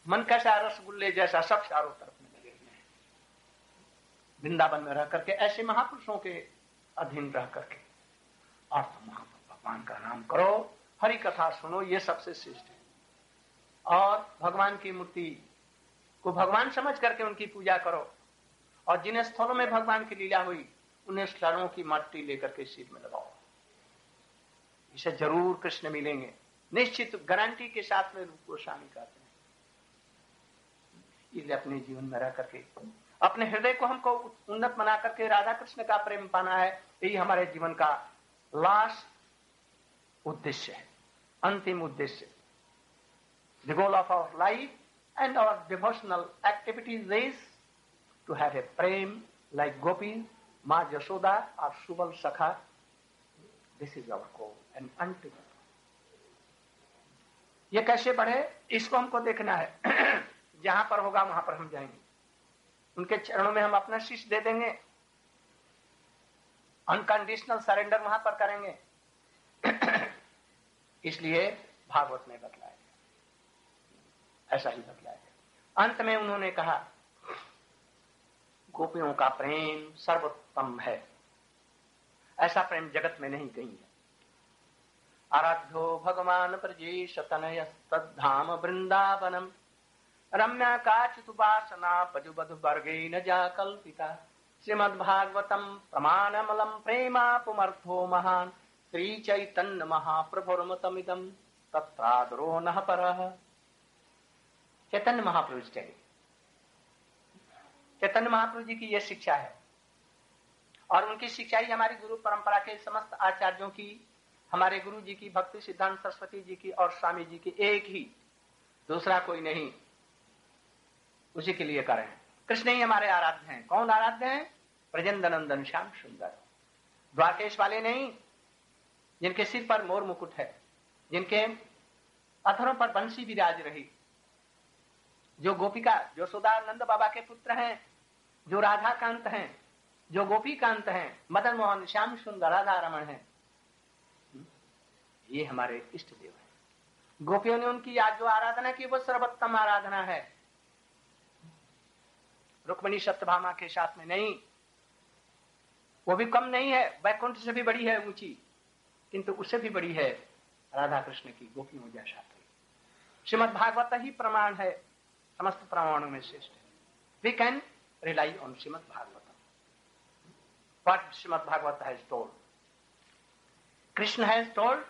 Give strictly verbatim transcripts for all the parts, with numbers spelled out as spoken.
मन कैसा रसगुल्ले जैसा, सब चारों तरफ में लगे हुए हैं। वृंदावन में रह करके ऐसे महापुरुषों के अधीन रह करके और तुम भगवान का नाम करो, हरि कथा सुनो, ये सबसे श्रेष्ठ है। और भगवान की मूर्ति को भगवान समझ करके उनकी पूजा करो, और जिन स्थलों में भगवान की लीला हुई उन्हें स्थलों की मट्टी लेकर के सिर में लगाओ। इसे जरूर कृष्ण मिलेंगे, निश्चित गारंटी के साथ में रूप गोस्वामी कहते हैं। इसलिए अपने जीवन में रह करके अपने हृदय को हमको उन्नत बना करके राधा कृष्ण का प्रेम पाना है। यही हमारे जीवन का लास्ट उद्देश्य है, अंतिम उद्देश्य। The goal of our life and our devotional activities is to have a prem like Gopi, Ma Yashoda or Subal Sakha. This is our goal and ultimate. ये कैसे बढ़े, इसको हमको देखना है। जहां पर होगा वहां पर हम जाएंगे, उनके चरणों में हम अपना शीश दे देंगे, अनकंडीशनल सरेंडर वहां पर करेंगे। इसलिए भागवत में बतलाया, ऐसा ही बतलाया। अंत में उन्होंने कहा गोपियों का प्रेम सर्वोत्तम है, ऐसा प्रेम जगत में नहीं कहीं है। आराध्यो भगवान ब्रजेश तनयस्तद्धाम वृंदावनम रम्या काचिदुपासना पजुबधु वर्गे न जा कल्पिता श्रीमद्भागवतम प्रमाणमलम प्रेमापुमर्थो महान श्री चैतन्य महाप्रभुर्मतमिदम तत्रादरो नः परः। चैतन्य महाप्रभु जी चैतन्य महाप्रभु जी की यह शिक्षा है, और उनकी शिक्षा ही हमारी गुरु परंपरा के समस्त आचार्यों की, हमारे गुरु जी की, भक्ति सिद्धांत सरस्वती जी की और स्वामी जी की, एक ही, दूसरा कोई नहीं, उसी के लिए करें। कृष्ण ही हमारे आराध्य हैं। कौन आराध्य हैं? ब्रजेंद्रनंदन श्याम सुंदर, द्वारकेश वाले नहीं, जिनके सिर पर मोर मुकुट है, जिनके अधरों पर बंसी विराज रही, जो गोपिका जो यशोदानंद बाबा के पुत्र हैं, जो राधा कांत हैं, जो गोपी कांत हैं, मदन मोहन श्याम सुंदर राधा रमण हैं, ये हमारे इष्ट देव हैं। गोपियों ने उनकी आज जो आराधना की वो सर्वोत्तम आराधना है, रुक्मिणी सत्यभामा के साथ में नहीं, वो भी कम नहीं है, वैकुंठ से भी बड़ी है, ऊंची, किंतु उससे भी बड़ी है राधा कृष्ण की गोपियों जैसा। श्रीमद् भागवत ही प्रमाण है, समस्त प्रमाणों में श्रेष्ठ है। We can rely on Shrimad Bhagavat. What Shrimad Bhagavat has told, Krishna has told,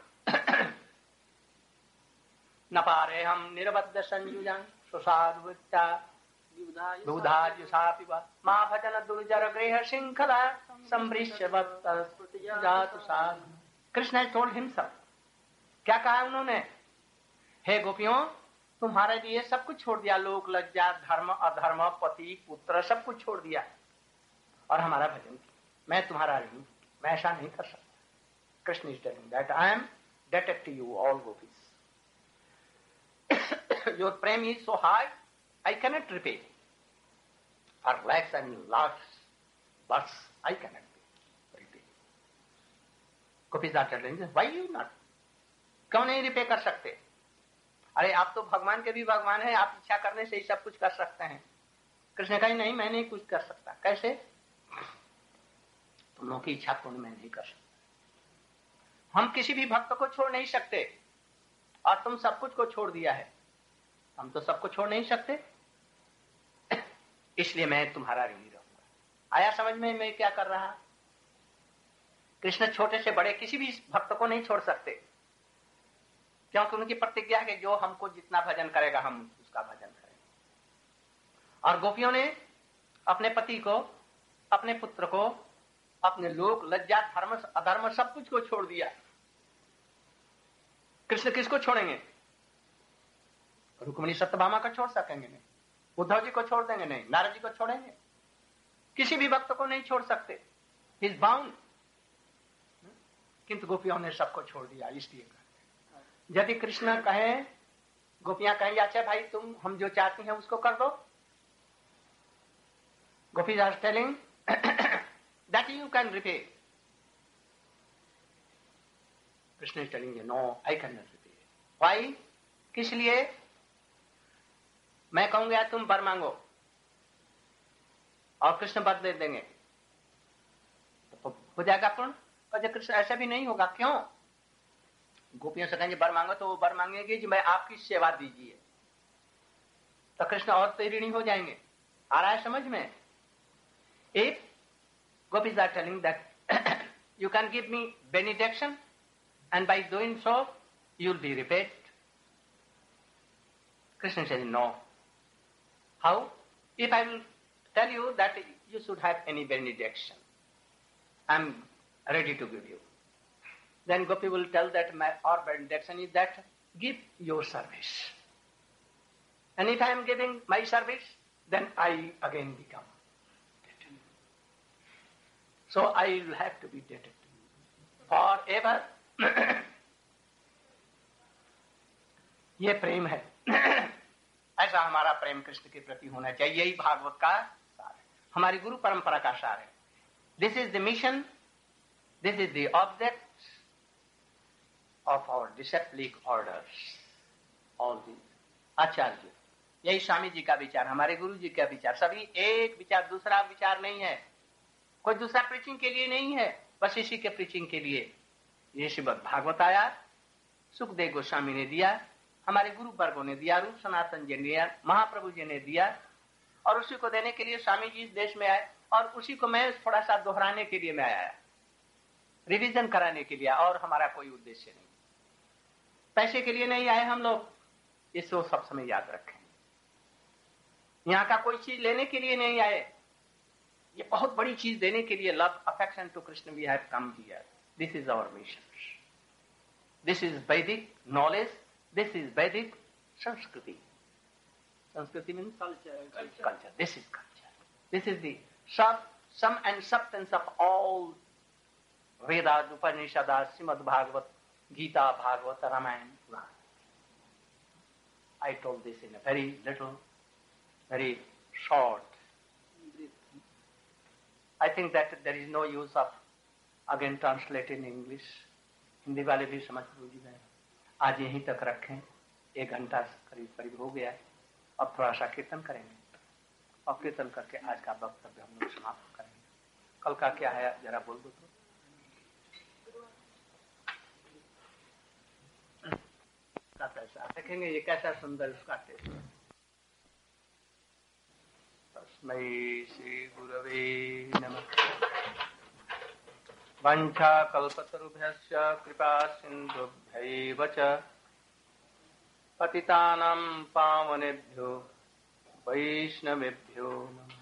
न पारे हम निरबद्ध संयुजन सुसाधुता दूधाजुषा पिबा मां भजन दुर्जर गृह श्रृंखला संभृश्य जातु साधु। Krishna has told himself. क्या कहा उन्होंने? हे गोपियों, तुम्हारे लिए सब कुछ छोड़ दिया, लोक लज्जा, धर्म अधर्म, पति पुत्र, सब कुछ छोड़ दिया और हमारा भजन किया। मैं तुम्हारा नहीं, मैं ऐसा नहीं कर सकता। Krishna is telling that I am indebted to you all gopis. Your prem is so high I cannot repay. For lakhs and lakhs births, I cannot repay. Gopis are telling us, why you not? क्यों नहीं repay कर सकते? अरे आप तो भगवान के भी भगवान हैं, आप इच्छा करने से ही सब कुछ कर सकते हैं। कृष्ण कहा नहीं, मैं नहीं कुछ कर सकता। कैसे? तुम लोगों की इच्छा पूर्ण मैं नहीं कर सकता। हम किसी भी भक्त को छोड़ नहीं सकते, और तुम सब कुछ को छोड़ दिया है, हम तो सबको छोड़ नहीं सकते, इसलिए मैं तुम्हारा ऋणी रहूंगा। आया समझ में मैं क्या कर रहा? कृष्ण छोटे से बड़े किसी भी भक्त को नहीं छोड़ सकते, क्योंकि उनकी प्रतिज्ञा है कि जो हमको जितना भजन करेगा हम उसका भजन करेंगे। और गोपियों ने अपने पति को, अपने पुत्र को, अपने लोक लज्जा धर्म अधर्म सब कुछ को छोड़ दिया। कृष्ण किसको छोड़ेंगे? रुक्मिणी सत्यभामा को छोड़ सकेंगे नहीं, उद्धव जी को छोड़ देंगे नहीं, नारद जी को छोड़ेंगे? किसी भी भक्त को नहीं छोड़ सकते, ही इज बाउंड। किंतु गोपियों ने सबको छोड़ दिया। इसलिए यदि कृष्ण कहें, गोपियां कहें अच्छा भाई तुम हम जो चाहती हैं उसको कर दो, gopis are telling that you can repay. Krishna is telling no, I can not repay. Why? किस लिए? मैं कहूंगा तुम वर मांगो और कृष्ण वर दे देंगे तो हो जाएगा पूर्ण। और जब कृष्ण ऐसा भी नहीं होगा, क्यों? गोपियों से कहेंगे वर मांगो तो वो वर मांगेंगे कि मैं आपकी सेवा दीजिए, तो कृष्ण और तो ऋणी हो जाएंगे। आ रहा है समझ में? If gopis are telling that you can give me benediction and by doing so you'll be repaid. Krishna says no. How? If I will tell you that you should have any benediction, I'm ready to give you. Then Gopi will tell that my our benediction is that give your service. And if I am giving my service, then I again become dead. So I will have to be dead forever. ये प्रेम है। ऐसा हमारा प्रेम कृष्ण के प्रति होना चाहिए। यही भागवत का सार है, हमारी गुरु परंपरा का सार है। This is the mission, this is the object of our disciplic orders. All the acharya, यही स्वामी जी का विचार, हमारे गुरु जी का विचार। सभी एक विचार, दूसरा विचार नहीं है। कोई दूसरा प्रीचिंग के लिए नहीं है, बस इसी के प्रीचिंग के लिए ये श्रीमद् भागवत आया, सुखदेव गोस्वामी ने दिया, हमारे गुरु वर्गों ने दिया, रूप सनातन जी ने दिया, महाप्रभु जी ने दिया, और उसी को देने के लिए स्वामी जी इस देश में आए, और उसी को मैं थोड़ा सा दोहराने के लिए मैं आया, रिवीजन कराने के लिए, और हमारा कोई उद्देश्य नहीं। पैसे के लिए नहीं आए हम लोग, इसको सब समय याद रखें। यहाँ का कोई चीज लेने के लिए नहीं आए, ये बहुत बड़ी चीज देने के लिए, love affection to Krishna we have come here. This is our mission, this is Vedic knowledge, this is Vedic sanskriti. Sanskriti means culture, culture, this is culture, this is the sub sum and substance of all Vedas, Upanishads, Shrimad Bhagavat, Gita, Bhagavat, Ramayan, Puran. I told this in a very little, very short. I think that there is no use of again translate in English. Hindi वाले भी समझ बूझ गए। आज यहीं तक रखें, एक घंटा करीब करीब हो गया है। अब थोड़ा सा कीर्तन करेंगे, और कीर्तन करके आज का वक्तव्य हम लोग समाप्त करेंगे। कल का क्या है जरा बोल दो तो। कैसा देखेंगे, ये कैसा सुंदर उसका टेस्ट। तस्मै श्री गुरवे नमः। वंशा कल्पतरुभ्यश्च कृपा सिन्धुभ्यैव च पतितानां पावनेभ्यो वैष्णवेभ्यो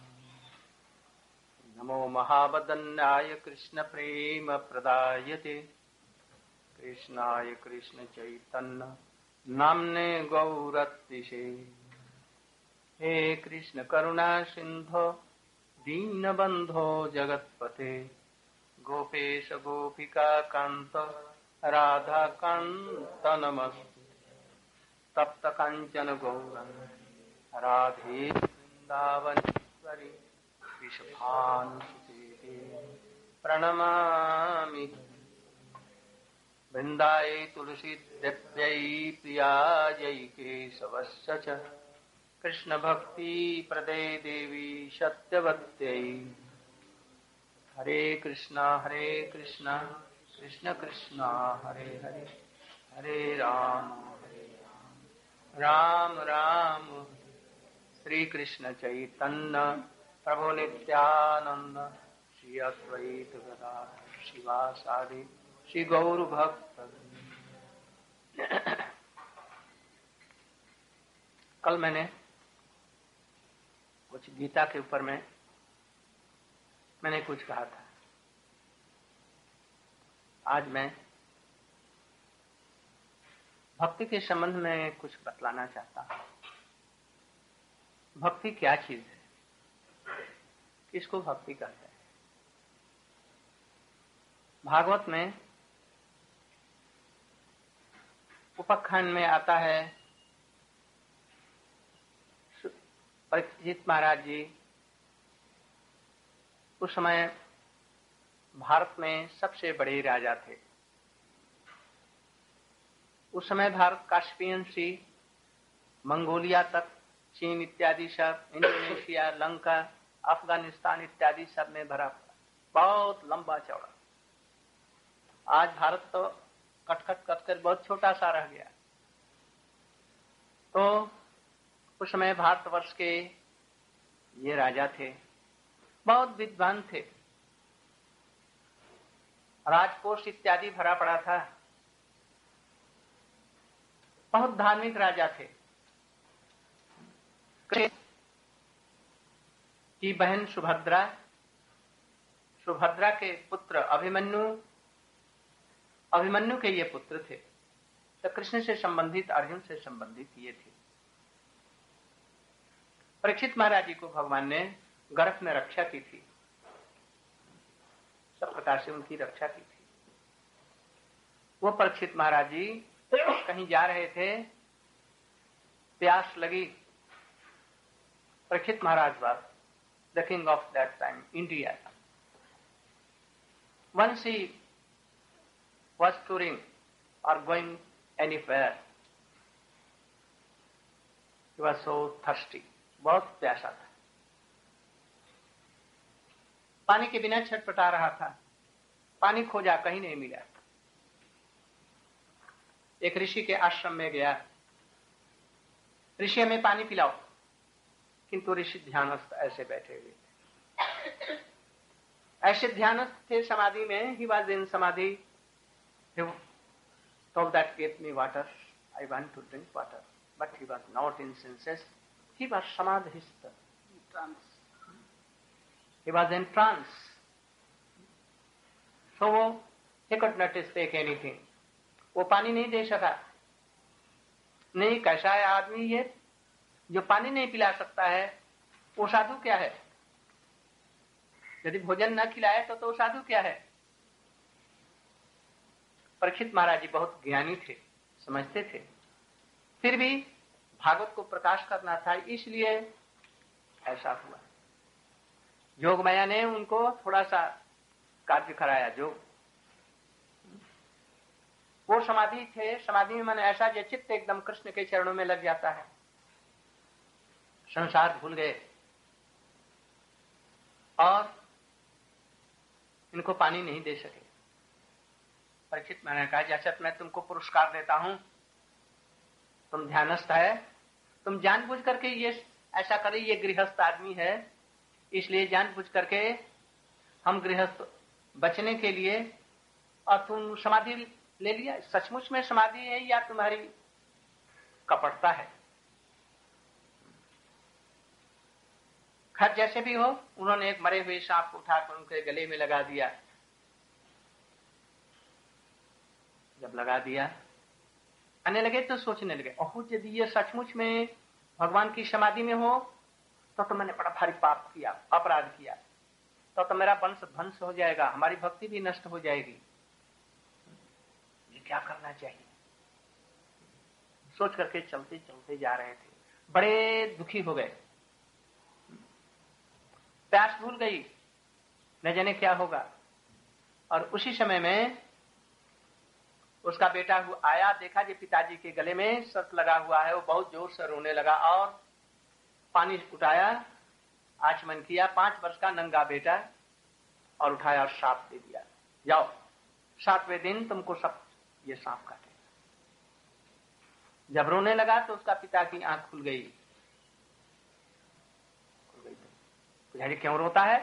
नमो महावदन्याय कृष्ण प्रेम प्रदायते कृष्णाय कृष्ण चैतन्य नाम्ने गौरतिशे। हे कृष्ण करुणा सिंधो दीनबंधो जगत्पते गोपेश गोपिका कांत राधा कांत नमस्ते। तप्त कांचन गौरंग राधे वृंदावनेश्वरी विश्वभानुसुते प्रणमामि। वृंदायै तुलसी देव्यै प्रियायै केशवस्य च कृष्ण भक्ति प्रदे देवी सत्यवत्यै। हरे कृष्णा हरे कृष्णा कृष्ण कृष्णा हरे हरे, हरे राम हरे राम राम राम। श्री कृष्ण चैतन्य प्रभु नित्यानंद श्री अद्वैत गदाधर शिवासादि श्री गौर भक्त। कल मैंने कुछ गीता के ऊपर में मैंने कुछ कहा था। आज मैं भक्ति के संबंध में कुछ बतलाना चाहता हूं। भक्ति क्या चीज है, किसको भक्ति कहते हैं? भागवत में उपखंड में आता है, परीक्षित महाराज जी उस समय भारत में सबसे बड़े राजा थे। उस समय भारत कास्पियन सी मंगोलिया तक चीन इत्यादि सब, इंडोनेशिया, लंका, अफगानिस्तान इत्यादि सब में भरा पड़ा, बहुत लंबा चौड़ा। आज भारत तो कटकट कटकर बहुत छोटा सा रह गया। तो उस समय भारतवर्ष के ये राजा थे, बहुत विद्वान थे, राजकोष इत्यादि भरा पड़ा था, बहुत धार्मिक राजा थे। की बहन सुभद्रा, सुभद्रा के पुत्र अभिमन्यु, अभिमन्यु के ये पुत्र थे। तो कृष्ण से संबंधित, अर्जुन से संबंधित ये थे। परीक्षित महाराज जी को भगवान ने गर्भ में रक्षा की थी, सब प्रकार से उनकी रक्षा की थी। वो परीक्षित महाराज जी कहीं जा रहे थे, प्यास लगी। परीक्षित महाराज was the king of that time, India. Once he was touring or going anywhere, he was so thirsty, बहुत प्यासा था, पानी के बिना छटपटा रहा था। पानी खोजा, कहीं नहीं मिला। एक ऋषि के आश्रम में गया, ऋषि हमें पानी पिलाओ, किंतु ऋषि ध्यानस्थ ऐसे बैठे हुए थे, ऐसे ध्यानस्थ थे समाधि में। ही वॉज इन समाधि। He told that get me water, I want to drink water, but he was not in senses. He was samadhist, trance. He was in trance. So he could not take anything. वो पानी नहीं दे सका। नहीं, कैसा है आदमी ये जो पानी नहीं पिला सकता है? वो साधु क्या है? यदि भोजन न खिलाए तो तो साधु क्या है? परीक्षित महाराज जी बहुत ज्ञानी थे, समझते थे, फिर भी भागवत को प्रकाश करना था, इसलिए ऐसा हुआ। जोग माया ने उनको थोड़ा सा कार्य कराया। जो वो समाधि थे, समाधि में मन ऐसा जो चित्त एकदम कृष्ण के चरणों में लग जाता है, संसार भूल गए और इनको पानी नहीं दे सके। परीक्षित मैंने कहा, जैसे मैं तुमको पुरस्कार देता हूं, तुम ध्यानस्थ है, तुम जानबूझ करके ये ऐसा करे, ये गृहस्थ आदमी है, इसलिए जानबूझ करके हम गृहस्थ बचने के लिए, और तुम समाधि ले लिया। सचमुच में समाधि है या तुम्हारी कपटता है? खैर जैसे भी हो, उन्होंने एक मरे हुए सांप को उठाकर उनके गले में लगा दिया। जब लगा दिया, आने लगे तो सोचने लगे, ओह यदि ये सचमुच में भगवान की समाधि में हो तो तो मैंने बड़ा भारी पाप किया, अपराध किया, तो तो मेरा वंश ध्वंस हो जाएगा, हमारी भक्ति भी नष्ट हो जाएगी। ये क्या करना चाहिए? सोच करके चलते चलते जा रहे थे, बड़े दुखी हो गए, प्यास भूल गई, न जाने क्या होगा। और उसी समय में उसका बेटा आया, देखा कि पिताजी के गले में सर्प लगा हुआ है, वो बहुत जोर से रोने लगा और पानी उठाया, आचमन किया, पांच वर्ष का नंगा बेटा, और उठाया और सांप दे दिया, जाओ सातवें दिन तुमको सब ये सांप काटे। जब रोने लगा तो उसका पिता की आंख खुल गई। खुल गई तो पूछा, क्यों रोता है?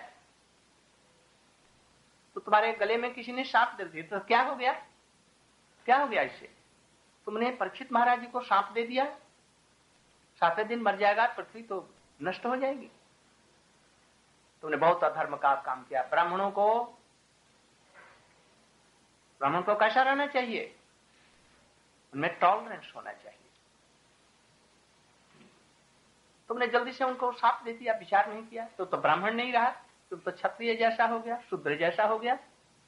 तो तुम्हारे गले में किसी ने सांप दे दिया। तो क्या हो गया? क्या हो गया इससे? तुमने परीक्षित महाराज जी को सांप दे दिया, सातवें दिन मर जाएगा, पृथ्वी तो नष्ट हो जाएगी। तुमने बहुत अधर्म का काम किया। ब्राह्मणों को ब्राह्मण को कैसा रहना चाहिए? उनमें टॉलरेंस होना चाहिए। तुमने जल्दी से उनको सांप दे दिया, विचार नहीं किया, तो तो ब्राह्मण नहीं रहा, तुम तो क्षत्रिय जैसा हो गया, शूद्र जैसा हो गया।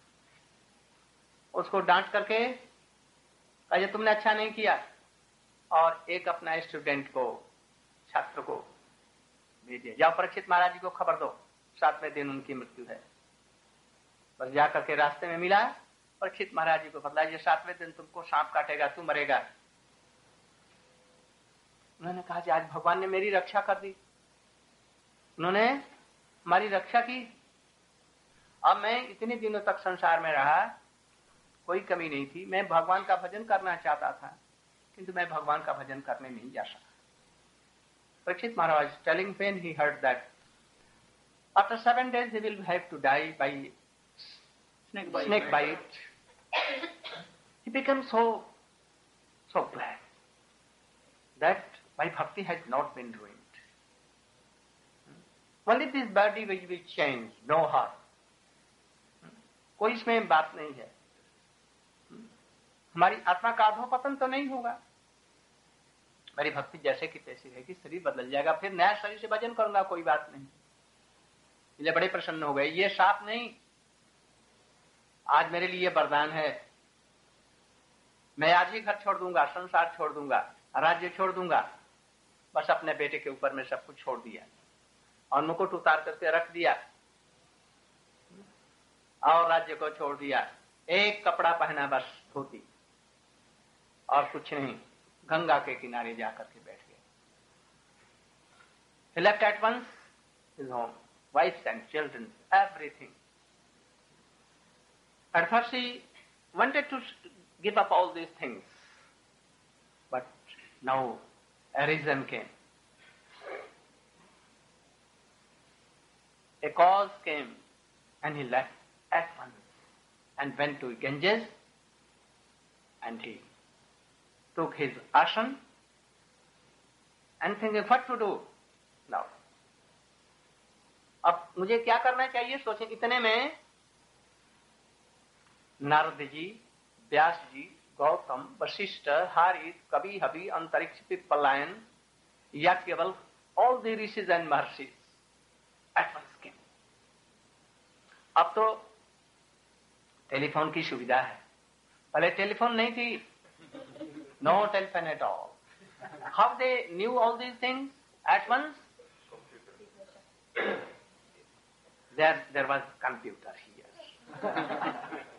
उसको डांट करके कहा, तुमने अच्छा नहीं किया, और एक अपना स्टूडेंट को, छात्र को भेजे, जाओ परीक्षित महाराज जी को खबर दो, सातवें दिन उनकी मृत्यु है। बस जाकर के रास्ते में मिला, परीक्षित महाराज जी को बतलाया, ये सातवें दिन तुमको सांप काटेगा, तू मरेगा। उन्होंने कहा कि आज भगवान ने मेरी रक्षा कर दी, उन्होंने हमारी रक्षा की। अब मैं इतने दिनों तक संसार में रहा, कोई कमी नहीं थी, मैं भगवान का भजन करना चाहता था, किंतु मैं भगवान का भजन करने नहीं जा सका। Parikshit Maharaj telling when he heard that after seven days he will have to die by snake bite, snake bite. He became so so glad that my bhakti has not been ruined. Only this body which will change, no harm. कोई इसमें बात नहीं है, हमारी आत्मा का अधोपतन तो नहीं होगा, मेरी भक्ति जैसे की तैसी रहेगी, शरीर बदल जाएगा, फिर नया शरीर से भजन करूंगा, कोई बात नहीं। इसलिए बड़े प्रसन्न हो गए। ये साफ नहीं, आज मेरे लिए वरदान है, मैं आज ही घर छोड़ दूंगा, संसार छोड़ दूंगा, राज्य छोड़ दूंगा, बस अपने बेटे के ऊपर में सब कुछ छोड़ दिया और मुकुट उतार करके रख दिया और राज्य को छोड़ दिया, एक कपड़ा पहना बस धोती, और कुछ नहीं, गंगा के किनारे जाकर के बैठ गए। He left at once his home, wife and children, everything. At first he wanted to give up all these things, but now a reason came. A cause came and he left at once and went to Ganges and he took his ashram and thinking what to do now. अब मुझे क्या करना चाहिए सोचे, इतने में नारद जी, व्यास जी, गौतम, वशिष्ठ, हारित, कवि, हवि, अंतरिक्ष, पिप्पलायन, या केवल all the rishis and Maharshi at once came. अब तो टेलीफोन की सुविधा है, पहले टेलीफोन नहीं थी, no telephone at all. How they knew all these things at once? There, there was computer here.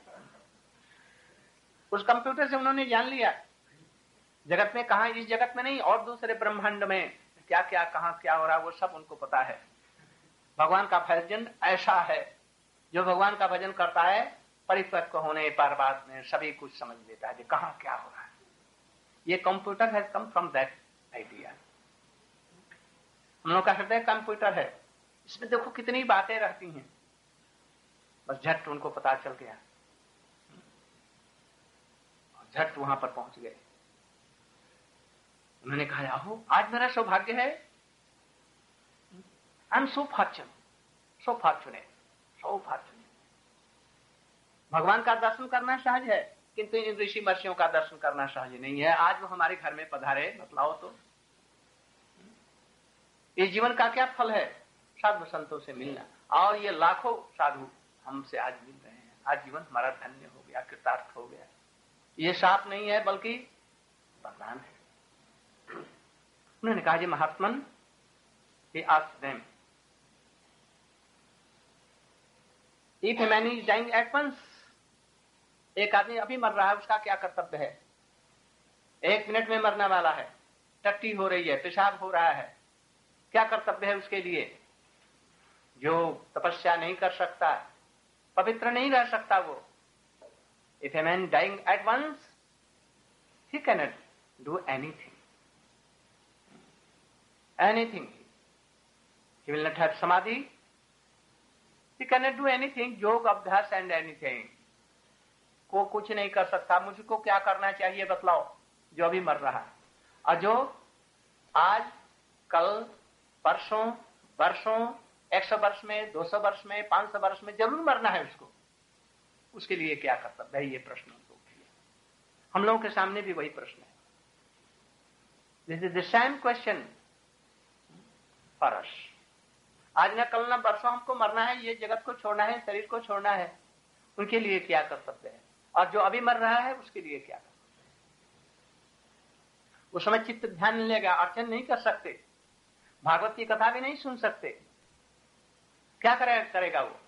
उस कंप्यूटर से उन्होंने जान लिया जगत में कहा, इस जगत में नहीं और दूसरे ब्रह्मांड में क्या क्या कहां क्या हो रहा है, वो सब उनको पता है। भगवान का भजन ऐसा है, जो भगवान का भजन करता है परिपक्व होने पर बाद में सभी कुछ समझ लेता है कि कहां क्या हो रहा है। ये computer has come from that idea. हम लोग का हृदय कंप्यूटर है, इसमें देखो कितनी बातें रहती हैं, बस झट उनको पता चल गया, झट वहां पर पहुंच गए। उन्होंने कहा, आहो आज मेरा सौभाग्य है, I am so fortunate, so fortunate, so fortunate. भगवान का दर्शन करना सहज है, किंतु इन ऋषि महर्षियों का दर्शन करना सहज नहीं है। आज वो हमारे घर में पधारे, बतलाओ तो इस जीवन का क्या फल है? साधु संतों से मिलना, और ये लाखों साधु हमसे आज मिल रहे हैं। आज जीवन हमारा धन्य हो गया, कृतार्थ हो गया। ये साप नहीं है बल्कि वरदान है। उन्होंने कहा, जी महात्मन, he asked them, if a man is dying at once, एक आदमी अभी मर रहा है, उसका क्या कर्तव्य है? एक मिनट में मरने वाला है, टट्टी हो रही है, पेशाब हो रहा है, क्या कर्तव्य है उसके लिए? जो तपस्या नहीं कर सकता, पवित्र नहीं रह सकता वो। If a man dying at once, he cannot do anything. Anything. He will not have samadhi. He cannot do anything. योग अभ्यास and anything. को कुछ नहीं कर सकता। मुझको क्या करना चाहिए बतलाओ, जो अभी मर रहा है, और जो आज, कल, परसों, वर्षों, एक सौ वर्ष में, दो सौ वर्ष में, पांच सौ वर्ष में जरूर मरना है उसको, उसके लिए क्या कर्तव्य है? ये प्रश्न उनको किया। हम लोगों के सामने भी वही प्रश्न है। This is the same question for us. आज न कल न परसों हमको मरना है, ये जगत को छोड़ना है, शरीर को छोड़ना है, उनके लिए क्या कर्तव्य है? और जो अभी मर रहा है उसके लिए क्या कर्तव्य है? उस समय चित्त ध्यान नहीं लेगा, अर्चन नहीं कर सकते, भागवत की कथा भी नहीं सुन सकते, क्या करे, करेगा वो?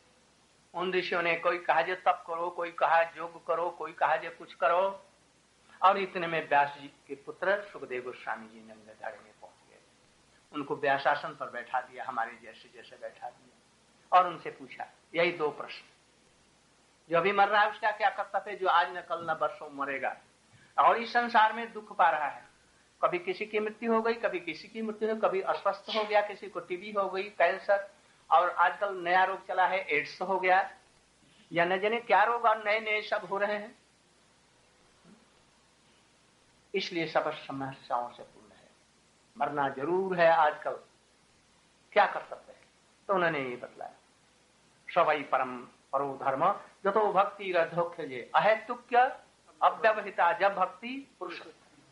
उन ऋषियों ने कोई कहा जे तप करो, कोई कहा योग करो, कोई कहा जे कुछ करो, और इतने में व्यास जी के पुत्र सुखदेव गोस्वामी जी नंगधाड़े में पहुंच गए। उनको व्यासासन पर बैठा दिया, हमारे जैसे जैसे बैठा दिया, और उनसे पूछा यही दो प्रश्न, जो अभी मर रहा है उसका क्या कर्तव्य है, जो आज न कल न बरसों मरेगा और इस संसार में दुख पा रहा है। कभी किसी की मृत्यु हो गई, कभी किसी की मृत्यु हो, कभी अस्वस्थ हो गया, किसी को टीबी हो गई, कैंसर, और आजकल नया रोग चला है एड्स हो गया, या न जाने क्या रोग और नए नए सब हो रहे हैं। इसलिए सब समस्याओं से पूर्ण है, मरना जरूर है आजकल, क्या कर सकते हैं। तो उन्होंने ये बतलाया, सवई परम परो धर्म जतो भक्ति रधोख्य अहेतुक्य अव्यवहिता, जब भक्ति पुरुष।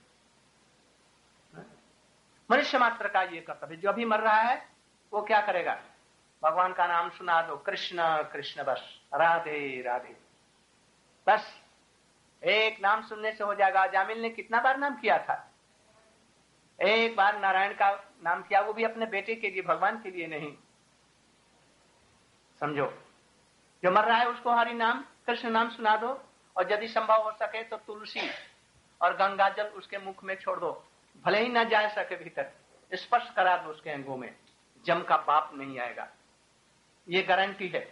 मनुष्य मात्र का ये कर्तव्य, जो अभी मर रहा है वो क्या करेगा, भगवान का नाम सुना दो, कृष्ण कृष्ण बस, राधे राधे बस, एक नाम सुनने से हो जाएगा। जामिल ने कितना बार नाम किया था, एक बार नारायण का नाम किया, वो भी अपने बेटे के लिए, भगवान के लिए नहीं। समझो, जो मर रहा है उसको हरि नाम कृष्ण नाम सुना दो, और यदि संभव हो सके तो तुलसी और गंगा जल उसके मुख में छोड़ दो, भले ही ना जा सके भीतर, स्पर्श करा दो उसके अंगों में, जम का पाप नहीं आएगा, ये गारंटी है।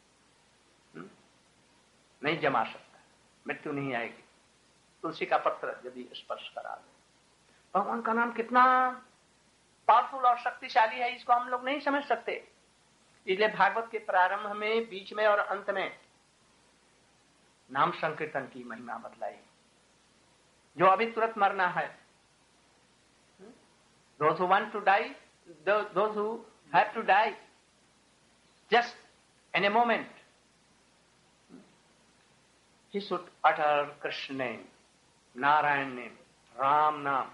नहीं जमा सकता, मृत्यु नहीं आएगी। तुलसी का पत्र यदि स्पर्श करा दो, भगवान का नाम कितना पावरफुल और शक्तिशाली है, इसको हम लोग नहीं समझ सकते। इसलिए भागवत के प्रारंभ में, बीच में और अंत में नाम संकीर्तन की महिमा बतलाई। जो अभी तुरंत मरना है, those who want to die, those who have to die just in a moment, he should utter Krishna name, Narayan name, Ram नाम।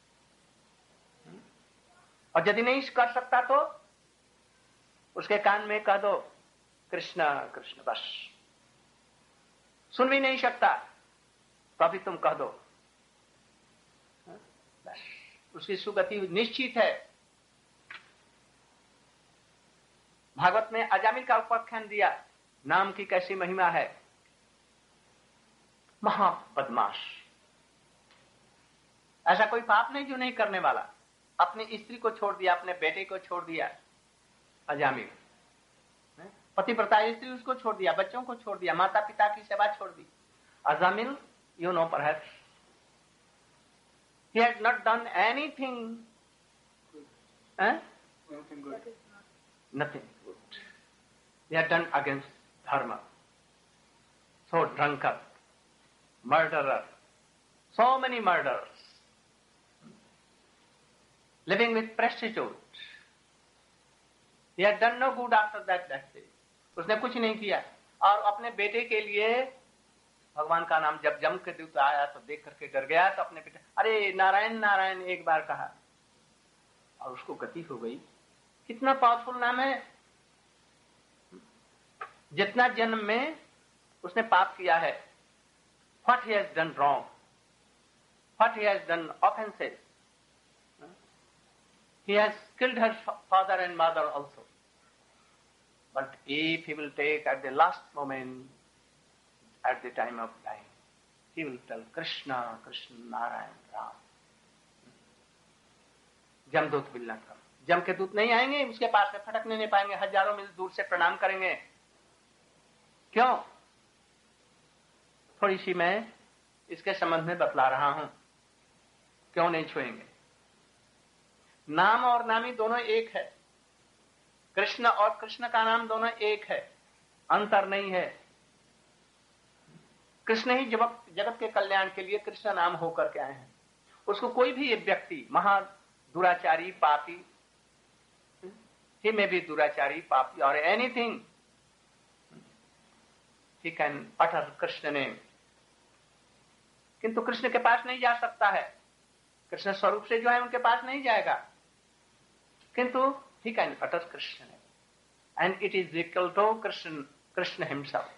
और यदि नहीं कर सकता तो उसके कान में कह दो कृष्ण कृष्ण बस। सुन भी नहीं सकता तो अभी तुम कह दो बस, उसकी सुगति निश्चित है। भागवत में अजामिल का उपाख्यान दिया, नाम की कैसी महिमा है। महाबदमाश, ऐसा कोई पाप नहीं जो नहीं करने वाला। अपनी स्त्री को छोड़ दिया, अपने बेटे को छोड़ दिया अजामिल, पतिव्रता स्त्री उसको छोड़ दिया, बच्चों को छोड़ दिया, माता पिता की सेवा छोड़ दी। Ajamil, you know perhaps he had not done anything, eh? Nothing good. Nothing good. He had done against dharma. So drunkard, murderer, so many murders, living with prostitute. He had done no good after that. That's it. उसने कुछ नहीं किया, और अपने बेटे के लिए भगवान का नाम जब जम के दूत आया तो देख करके डर गया, तो अपने बेटे अरे नारायण नारायण एक बार कहा और उसको गति हो गई। कितना पावरफुल नाम है। जितना जन्म में उसने पाप किया है, what he has done wrong, what he has done offenses, he has killed her father and mother also, but if he will take at the last moment, at the time of dying, he will tell Krishna, Krishna, Narayan, Ram. जमदूत will not come. जम के दूत नहीं आएंगे, उसके पास में फटकने नहीं पाएंगे, हजारों मील दूर से प्रणाम करेंगे। क्यों? थोड़ी सी मैं इसके संबंध में बतला रहा हूं, क्यों नहीं छुएंगे। नाम और नामी दोनों एक है, कृष्ण और कृष्ण का नाम दोनों एक है, अंतर नहीं है। कृष्ण ही जगत जगत के कल्याण के लिए कृष्ण नाम होकर के आए हैं। उसको कोई भी व्यक्ति महा दुराचारी पापी, he may be दुराचारी पापी और anything, he can utter Krishna name, किंतु कृष्ण के पास नहीं जा सकता है। कृष्ण स्वरूप से जो है उनके पास नहीं जाएगा, किंतु he can utter Krishna name, and it is equal to Krishna Krishna himself.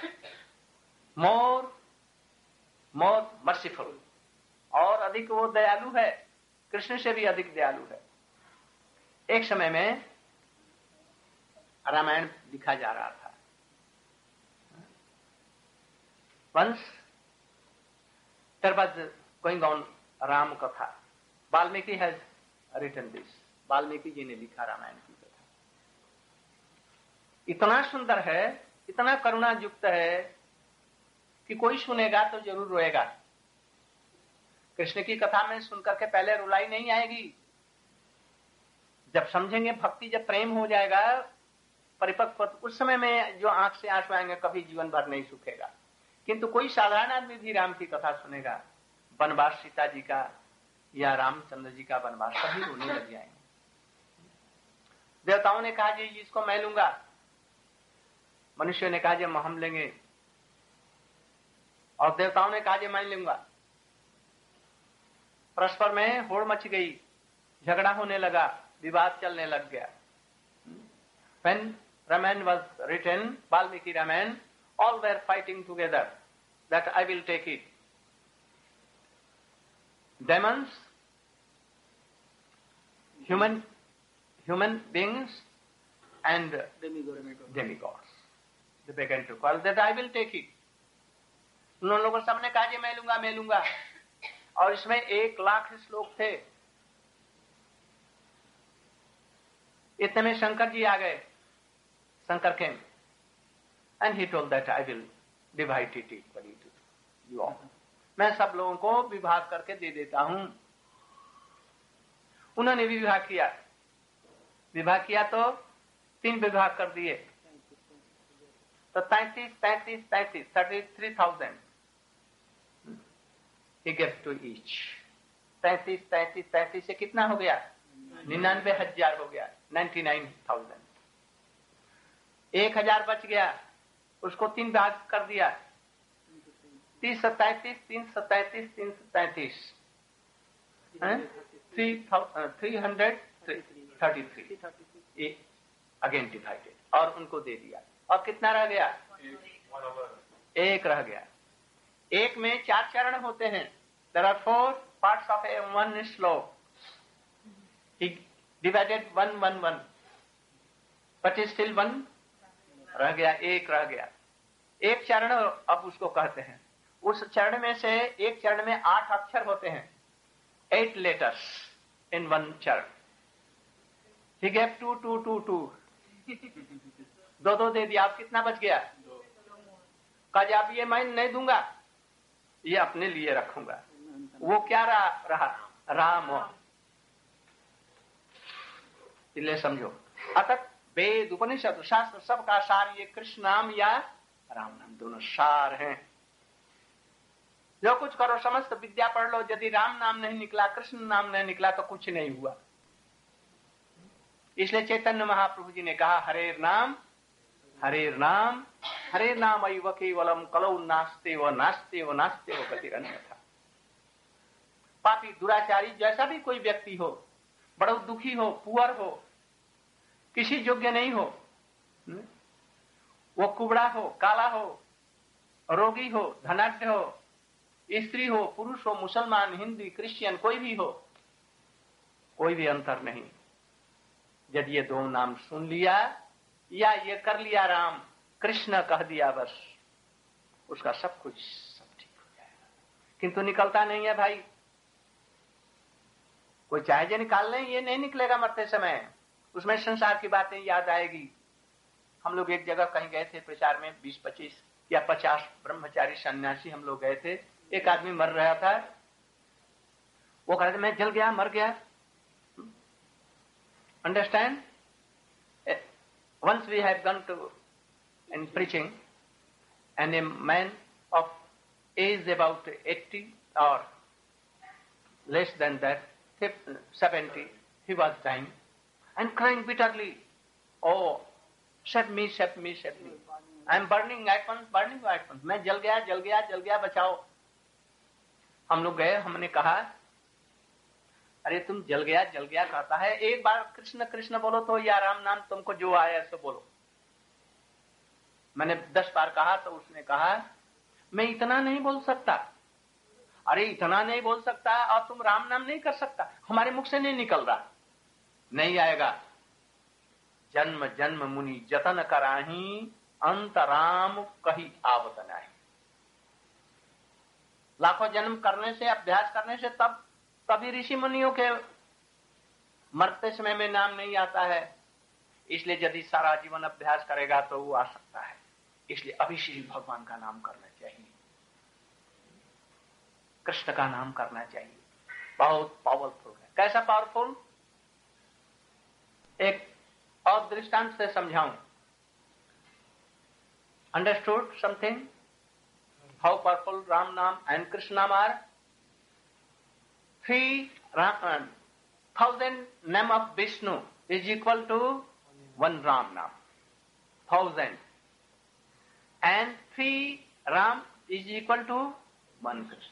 More, more merciful, और अधिक वो दयालु है, कृष्ण से भी अधिक दयालु है। एक समय में रामायण लिखा जा रहा था। There was going on Ram Katha. Valmiki has written this. Valmiki ji ने लिखा रामायण की कथा। इतना सुंदर है, इतना करुणा युक्त है कि कोई सुनेगा तो जरूर रोएगा। कृष्ण की कथा में सुनकर के पहले रुलाई नहीं आएगी। जब समझेंगे, भक्ति जब प्रेम हो जाएगा परिपक्व, उस समय में जो आंख से आंसू आएंगे, कभी जीवन भर नहीं सूखेगा। किंतु कोई साधारण आदमी भी राम की कथा सुनेगा, वनवास सीता जी का या रामचंद्र जी का वनवास, सभी रोने लग जाएंगे। देवताओं ने कहा जी इसको मैं लूंगा, मनुष्य ने कहा जी हम लेंगे, और देवताओं ने कहा जी मैं लूंगा। परस्पर में होड़ मच गई, झगड़ा होने लगा, विवाद चलने लग गया। When Ramayana was written, Valmiki Ramayana, all were fighting together that I will take it. Demons, human human beings, and demigods. They began to call that I will take it. उन लोगों सबने कहा जी मैं लूंगा मैं लूंगा, और इसमें एक लाख श्लोक थे। इतने में शंकर जी आ गए। Shankar came and he told that I will divide it equally to you all. मैं सब लोगों को विभाग करके दे देता हूं। उन्होंने भी विभाग किया। विभाग किया तो तीन विभाग कर दिए, तो तैतीस तैतीस तैतीस thirty three thousand he gave to each. तैतीस तैतीस तैतीस से कितना हो गया? निन्यानवे हजार हो गया, नाइन्टी नाइन थाउजेंड। एक हजार बच गया, उसको तीन भाग कर दिया, तीस सतैतीस तीन सतैतीस तीन सतैतीस three hundred thirty three again divided, और उनको दे दिया। और कितना रह गया? एक रह गया। एक में चार चरण होते हैं। There are four parts of a one shloka. He divided one one one, but still one रह गया, एक रह गया। एक चरण अब उसको कहते हैं। उस चरण में से एक चरण में आठ अक्षर होते हैं, eight letters in one charan. He gave two, two, two, two. दो दो दे दिया। अब कितना बच गया? कहा आप ये मैं नहीं दूंगा, ये अपने लिए रखूंगा। वो क्या रहा? रहा राम। इसलिए समझो, अतः वेद उपनिषद शास्त्र सबका सार ये कृष्ण नाम या राम नाम, दोनों सार हैं। जो कुछ करो, समस्त विद्या पढ़ लो, यदि राम नाम नहीं निकला, कृष्ण नाम नहीं निकला, तो कुछ नहीं हुआ। इसलिए चैतन्य महाप्रभु जी ने कहा हरेर नाम हरेर नाम हरेर नाम अयव केवलम कलौ नास्ते व नास्ते व नास्ते व गतिरन्यथा। पापी दुराचारी जैसा भी कोई व्यक्ति हो, बड़ा दुखी हो, पुअर हो, किसी योग्य नहीं हो, वो कुबड़ा हो, काला हो, रोगी हो, धनाढ्य हो, स्त्री हो, पुरुष हो, मुसलमान, हिंदू, क्रिश्चियन, कोई भी हो, कोई भी अंतर नहीं। यदि ये दो नाम सुन लिया या ये कर लिया राम कृष्ण कह दिया, बस उसका सब कुछ सब ठीक हो जाएगा। किंतु निकलता नहीं है भाई। कोई चाहे जो निकाल लें, ये नहीं निकलेगा मरते समय। उसमें संसार की बातें याद आएगी। हम लोग एक जगह कहीं गए थे प्रचार में, बीस पच्चीस या पचास ब्रह्मचारी सन्यासी हम लोग गए थे। एक आदमी मर रहा था, वो कह रहे थे मैं जल गया, मर गया। Understand? Once we have gone to in preaching, and a man of age about eighty or less than that, seventy, he was dying and crying bitterly. Oh, save me, save me, save me! I am burning icons, burning icons. मैं जल गया, जल गया, जल गया, बचाओ। हम लोग गए, हमने कहा अरे तुम जल गया जल गया कहता है, एक बार कृष्ण कृष्ण बोलो तो, या राम नाम तुमको जो आया सो बोलो। मैंने दस बार कहा तो उसने कहा मैं इतना नहीं बोल सकता। अरे इतना नहीं बोल सकता और तुम राम नाम नहीं कर सकता? हमारे मुख से नहीं निकल रहा। नहीं आएगा। जन्म जन्म मुनि जतन कराही, अंत राम कही आवत नहीं। लाखों जन्म करने से, अभ्यास करने से तब कभी ऋषि मुनियों के मरते समय में नाम नहीं आता है। इसलिए यदि सारा जीवन अभ्यास करेगा तो वो आ सकता है। इसलिए अभी श्री भगवान का नाम करना चाहिए, कृष्ण का नाम करना चाहिए। बहुत पावरफुल है। कैसा पावरफुल? एक और दृष्टांत से समझाऊं। Understood something how powerful Ram naam and Krishna naam are? Three thousand name of Vishnu is equal to one Ram naam, thousand, and three Ram is equal to one Krishna.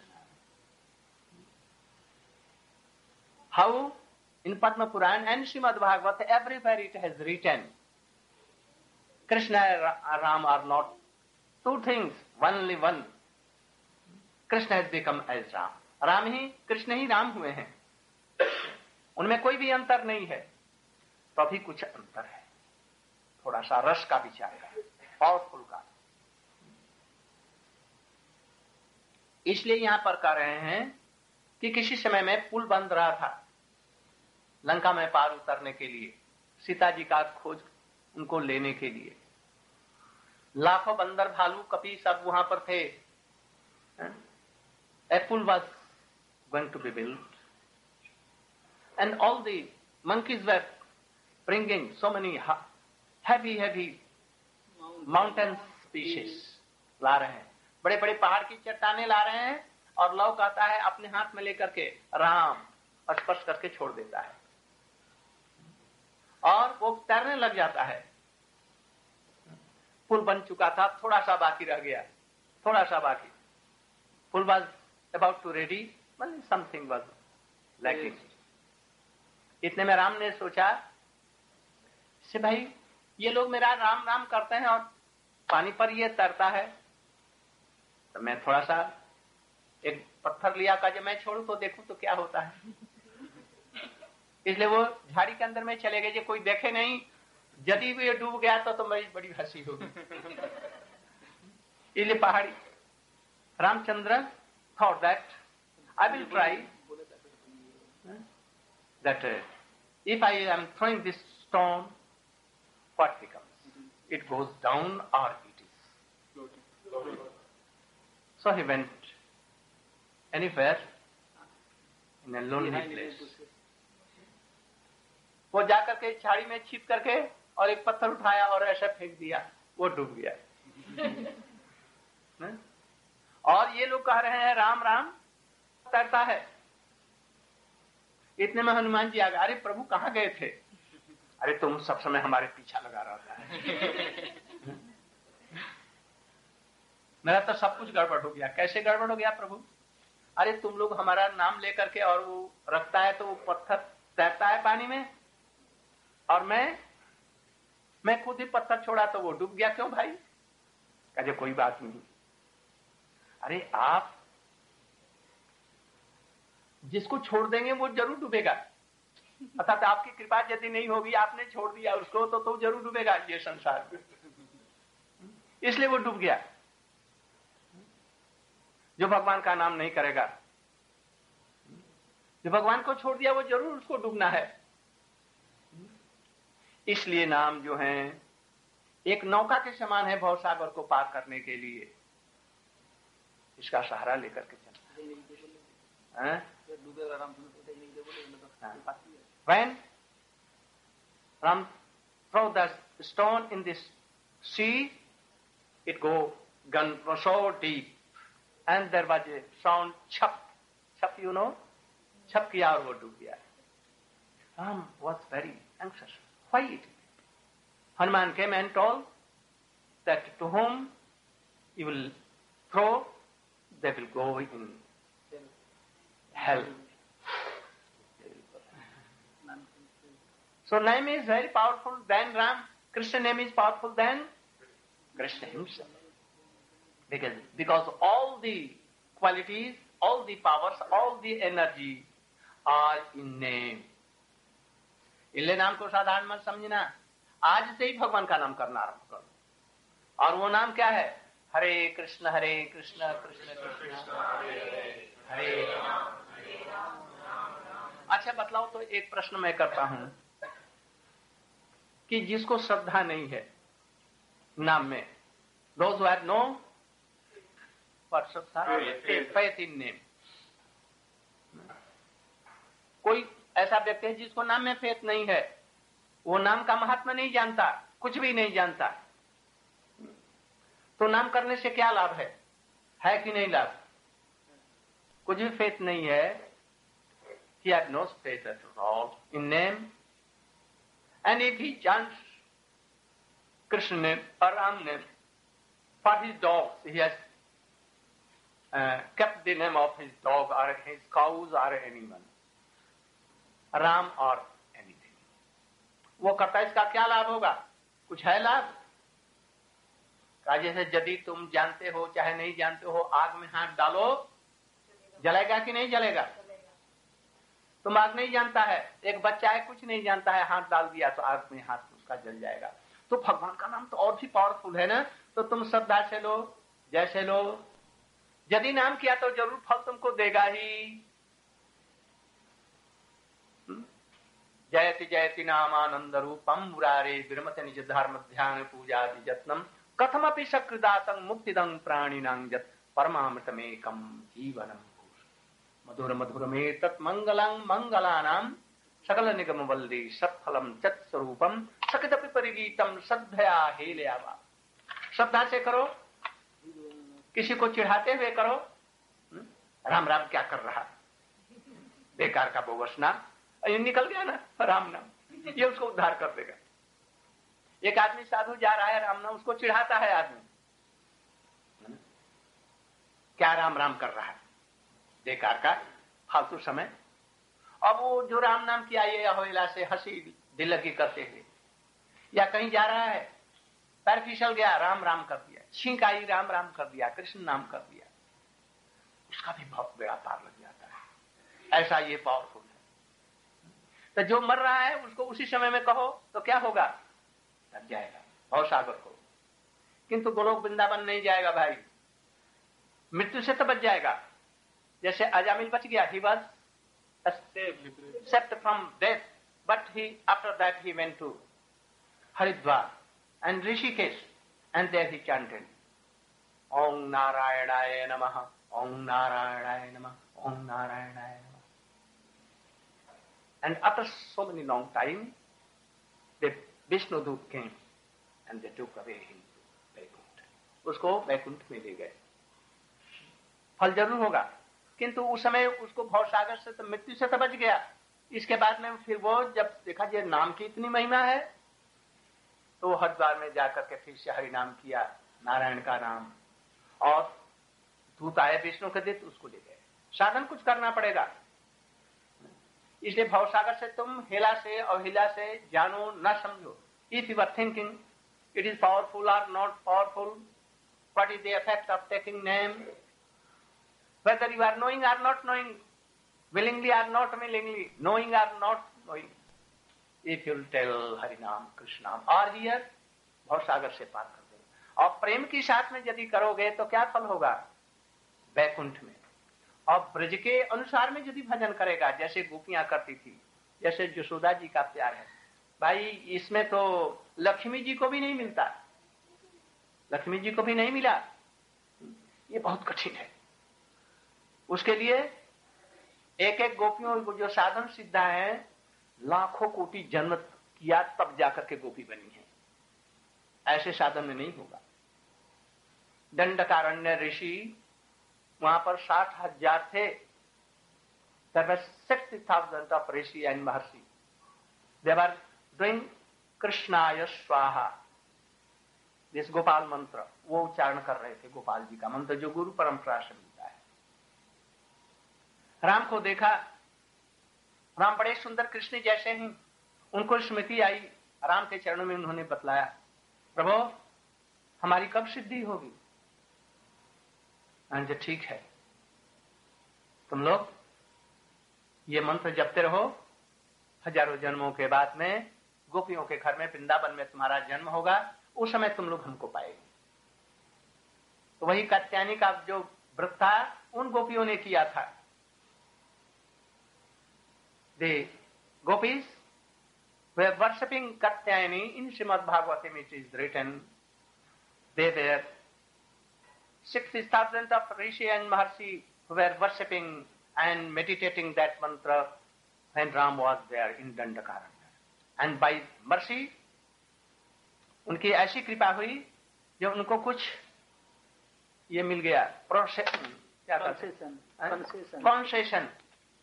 How in Padma Puran and Srimad Bhagavata, everywhere it has written, Krishna and Ram are not two things, only one. Krishna has become as Ram. Ram ही कृष्ण ही राम हुए हैं, उनमें कोई भी अंतर नहीं है। तो अभी कुछ अंतर है, थोड़ा सा रस का विचार का, पावरफुल का। इसलिए यहां पर कह रहे हैं कि किसी समय में पुल बंद रहा था लंका में पार उतरने के लिए, सीता जी का खोज उनको लेने के लिए। लाखों बंदर, भालू, कपी सब वहां पर थे। A pool was going to be built, and all the monkeys were bringing so many heavy, heavy mountain species ला रहे हैं, बड़े बड़े पहाड़ की चट्टाने ला रहे हैं, और लव कहता है अपने हाथ में लेकर के राम स्पर्श करके छोड़ देता है और वो तैरने लग जाता है। पुल बन चुका था, थोड़ा सा बाकी रह गया, थोड़ा सा बाकी। Pul was about to ready, but something was lacking. इतने में राम ने सोचा से भाई ये लोग मेरा राम राम करते हैं और पानी पर ये तैरता है, तो मैं थोड़ा सा एक पत्थर लिया का जब मैं छोड़ू तो देखूं तो क्या होता है। इसलिए वो झाड़ी के अंदर में चले गए, जो कोई देखे नहीं। यदि वो डूब गया तो, तो मेरी बड़ी हंसी होगी। इसलिए पहाड़ी Ramchandra thought that I will try that uh, if I am throwing this stone, what becomes? It goes down or it is. So he went anywhere in a lonely place. वो जाकर के झाड़ी में छिप करके और एक पत्थर उठाया और ऐसा फेंक दिया, वो डूब गया। और ये लोग कह रहे हैं राम राम तैरता है। इतने में हनुमान जी आ गए। अरे प्रभु कहाँ गए थे? अरे तुम सब समय हमारे पीछा लगा रहता है। मेरा तो सब कुछ गड़बड़ हो गया। कैसे गड़बड़ हो गया प्रभु? अरे तुम लोग हमारा नाम लेकर के और वो रखता है तो वो पत्थर तैरता है पानी में, और मैं मैं खुद ही पत्थर छोड़ा तो वो डूब गया। क्यों भाई? कहे कोई बात नहीं। अरे आप जिसको छोड़ देंगे वो जरूर डूबेगा, अर्थात आपकी कृपा यदि नहीं होगी, आपने छोड़ दिया उसको तो तो जरूर डूबेगा ये संसार में। इसलिए वो डूब गया। जो भगवान का नाम नहीं करेगा, जो भगवान को छोड़ दिया, वो जरूर उसको डूबना है। इसलिए नाम जो है एक नौका के समान है भवसागर को पार करने के लिए। इसका सहारा लेकर के चलना है। When Ram throw the stone in this sea, it go gone so deep, and there was a sound chap, chap, you know, chap किया और वो डूब गया। Ram was very anxious. Why it? Hanuman came and told that to whom you will throw, they will go in hell. So name is very powerful than Ram. Krishna name is powerful than Krishna himself. Because, because all the qualities, all the powers, all the energy are in name. इसलिए नाम को साधारण मत समझना। आज से ही भगवान का नाम करना आरंभ करो। और वो नाम क्या है? हरे कृष्ण हरे कृष्ण कृष्ण कृष्ण हरे राम। अच्छा बतलाओ तो एक प्रश्न मैं करता हूं कि जिसको श्रद्धा नहीं है नाम में, those who have no faith in name, कोई ऐसा व्यक्ति है जिसको नाम में फेथ नहीं है, वो नाम का महात्मा नहीं जानता, कुछ भी नहीं जानता, तो नाम करने से क्या लाभ है? है कि नहीं लाभ? कुछ भी फेथ नहीं है, he had no faith at all in name, and if he chants Krishna name or Ram name for his dogs, he has uh, kept the name of his dog or his cows or anyone, Ram or anything, वो करता है, इसका क्या लाभ होगा? कुछ है लाभ? का जैसे यदि तुम जानते हो चाहे नहीं जानते हो, आग में हाथ डालो, जलेगा कि नहीं जलेगा? तुम आग नहीं जानता है, एक बच्चा है कुछ नहीं जानता है, हाथ डाल दिया तो आग में हाथ उसका जल जाएगा। तो भगवान का नाम तो और भी पावरफुल है ना, तो तुम श्रद्धा से लो, जैसे लो, यदि नाम किया तो जरूर फल तुमको देगा ही। जयति जयति नामानंद रूपम मुरारे विरमत निज धर्म ध्यान पूजा जत्नम कथमपि सकृदातं मुक्तिदं प्राणिनां जत परमामृतमेकं जीवनम मधुर मधुरमेतत् मंगलं मंगलानां सकल निगम वल्ली सत्फलम तत्स्वरूपम सकितपि परिगीतम सद्भया हेलयावा। श्रद्धा से करो, किसी को चिढ़ाते हुए करो, राम राम क्या कर रहा, बेकार का बोगस नाम, ये निकल गया ना राम नाम, ये उसको उद्धार कर देगा। एक आदमी साधु जा रहा है राम नाम, उसको चिढ़ाता है आदमी, क्या राम राम कर रहा है, बेकार का फालतू समय। अब वो जो राम नाम किया ये अवहेला से हंसी दिल्लगी करते हुए, या कहीं जा रहा है पैर फिसल गया, राम राम कर दिया, छींक आई राम राम कर दिया, कृष्ण नाम कर दिया, उसका भी बहुत बेड़ा पार लग जाता है। ऐसा ये पावरफुल है। तो जो मर रहा है उसको उसी समय में कहो तो क्या होगा? लग जाएगा भव सागर को। किंतु गोलोक वृंदावन नहीं जाएगा भाई, मृत्यु से तो बच जाएगा। जैसे अजामिल बच गया, he was saved from death, but he after that he went to Haridwar and Rishikesh, and there he chanted Om Narayanaaya Namaha, Om Narayanaaya Namaha, Om Narayanaaya Namaha. And after so many long time, the Vishnu Dut came and they took away him to Vaikuntha. उसको वैकुंठ में ले गए। फल जरूर होगा, किंतु उस समय उसको भवसागर से तो मृत्यु से तो बच गया। इसके बाद में फिर वो जब देखा ये नाम की इतनी महिमा है, तो वो हरिद्वार में जाकर के फिर से हरि नाम किया, नारायण का नाम, और दूत आए विष्णु के दूत, उसको ले गए। साधन कुछ करना पड़ेगा। इसलिए भवसागर से तुम हेला से अवहेला से जानो न समझो। If you are thinking it is powerful or not powerful, what is the effect of taking name, whether you are knowing or not knowing, willingly or not willingly, knowing or not knowing, if you will tell Harinam, Krishnam or here, भवसागर से पार कर देगा। और प्रेम की साथ में यदि करोगे तो क्या फल होगा? वैकुंठ में। और ब्रज के अनुसार में यदि भजन करेगा, जैसे गोपियां करती थी, जैसे यशोदा जी का प्यार है भाई, इसमें तो लक्ष्मी जी को भी नहीं मिलता, लक्ष्मी जी को भी नहीं मिला, ये बहुत कठिन है। उसके लिए एक एक गोपियों जो साधन सिद्धा है, लाखों कोटि जन्म किया तब जाकर के गोपी बनी है, ऐसे साधन में नहीं होगा। दंडकारण्य ऋषि वहां पर साठ हजार थे, sixty thousand of rishi and maharshi, they were doing कृष्णाय स्वाहा, जिस गोपाल मंत्र वो उच्चारण कर रहे थे, गोपाल जी का मंत्र जो गुरु परंपरा से मिलता है। राम को देखा, राम बड़े सुंदर कृष्ण जैसे हैं, उनको स्मृति आई, राम के चरणों में उन्होंने बतलाया, प्रभु हमारी कब सिद्धि होगी? जो ठीक है, तुम लोग ये मंत्र जपते रहो, हजारों जन्मों के बाद में गोपियों के घर में वृंदावन में तुम्हारा जन्म होगा, उस समय तुम लोग हमको पाएंगे। तो वही कात्यायनी का जो व्रत था उन गोपियों ने किया था। The gopis were worshipping Katyayani. In Srimad Bhagavatam it is written, they were sixty thousand of Rishi and Maharshi who were worshipping and meditating that mantra when Ram was there in Dandakaranya. And by mercy, उनकी ऐसी कृपा हुई जो उनको कुछ ये मिल गया, क्या कॉन्सेशन।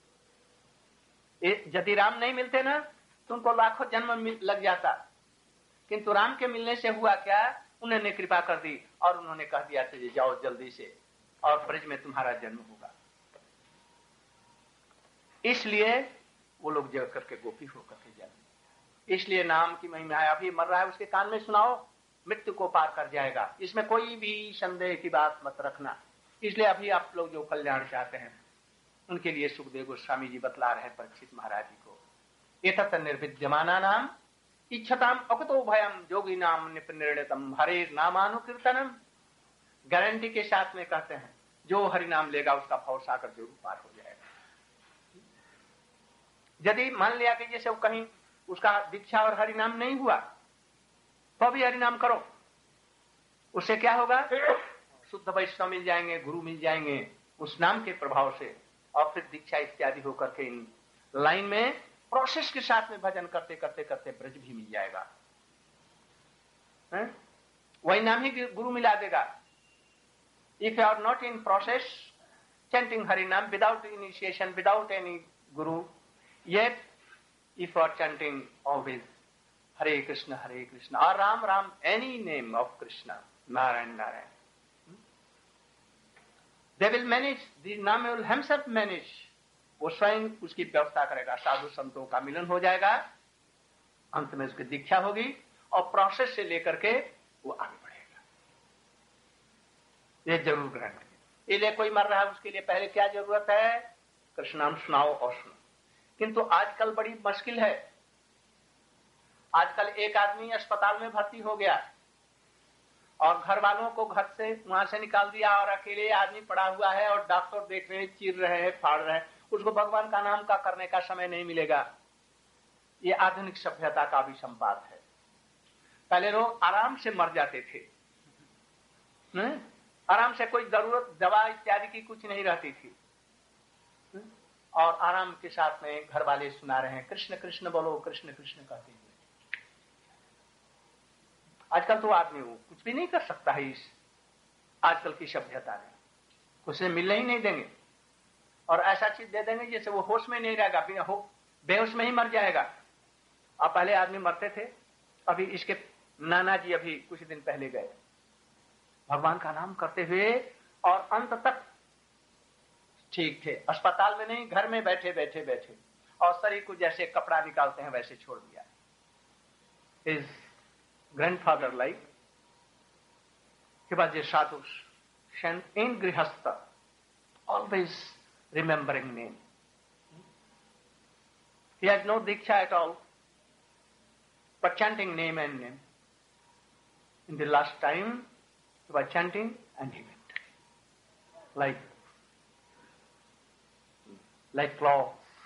यदि राम नहीं मिलते ना तो उनको लाखों जन्म लग जाता, किंतु राम के मिलने से हुआ क्या, उन्होंने कृपा कर दी और उन्होंने कह दिया था जाओ जल्दी से और ब्रज में तुम्हारा जन्म होगा। इसलिए वो लोग जग करके गोपी होकर के जन्म। इसलिए नाम की महिमा है। अभी मर रहा है उसके कान में सुनाओ, मृत्यु को पार कर जाएगा, इसमें कोई भी संदेह की बात मत रखना। इसलिए अभी आप लोग जो कल्याण चाहते हैं उनके लिए सुखदेव गोस्वामी जी बतला रहे हैं परीक्षित महाराज जी को, एतत् निर्विद्यमाना नाम इच्छताम अकुतो भयम योगी नाम निपनिर्णितम हरे नामानुकीर्तनम। गारंटी के साथ में कहते हैं जो हरि नाम लेगा उसका भव सागर जरूर पार हो जाएगा। यदि मान लिया कि जैसे कहीं उसका दीक्षा और हरि नाम नहीं हुआ तो भी हरि नाम करो, उससे क्या होगा, शुद्ध वैष्णव मिल जाएंगे, गुरु मिल जाएंगे उस नाम के प्रभाव से, और फिर दीक्षा इत्यादि होकर के इन लाइन में प्रोसेस के साथ में भजन करते करते करते ब्रज भी मिल जाएगा। वही नाम ही गुरु मिला देगा। If you are not in process chanting Hari naam without initiation, without any guru, yet if you are chanting always Hare Krishna Hare Krishna or Ram Ram, any name of Krishna, Narayan Narayan, they will manage, the name will himself manage, वो स्वयं उसकी व्यवस्था करेगा, साधु संतों का मिलन हो जाएगा, अंत में उसकी दीक्षा होगी और प्रोसेस से लेकर के वो आगे बढ़ेगा। ये जरूर ग्रहण करें। इसलिए कोई मर रहा है उसके लिए पहले क्या जरूरत है, कृष्ण नाम सुनाओ और सुनो। किंतु आजकल बड़ी मुश्किल है। आजकल एक आदमी अस्पताल में भर्ती हो गया और घर वालों को घर से वहां से निकाल दिया और अकेले आदमी पड़ा हुआ है और डॉक्टर देख रहे हैं, चीर रहे हैं, फाड़ रहे हैं, उसको भगवान का नाम का करने का समय नहीं मिलेगा। ये आधुनिक सभ्यता का भी संपात है। पहले लोग आराम से मर जाते थे, नहीं? आराम से, कोई जरूरत दवा इत्यादि की कुछ नहीं रहती थी, और आराम के साथ में घर वाले सुना रहे हैं कृष्ण कृष्ण बोलो, कृष्ण कृष्ण कहते हुए। आजकल तो आदमी वो कुछ भी नहीं कर सकता है। इस आजकल की सभ्यता में उसे मिलने ही नहीं देंगे और ऐसा चीज दे देंगे जैसे वो होश में नहीं रहेगा, हो बेहोश में ही मर जाएगा। अब पहले आदमी मरते थे, अभी इसके नाना जी अभी कुछ दिन पहले गए भगवान का नाम करते हुए और अंत तक ठीक थे। अस्पताल में नहीं, घर में बैठे बैठे बैठे और शरीर को जैसे कपड़ा निकालते हैं वैसे छोड़ दिया। His grandfather like he was a sadhu sant in grihastha, always remembering name. He had no diksha at all, but chanting name and name. In the last time he was chanting and he went like like cloth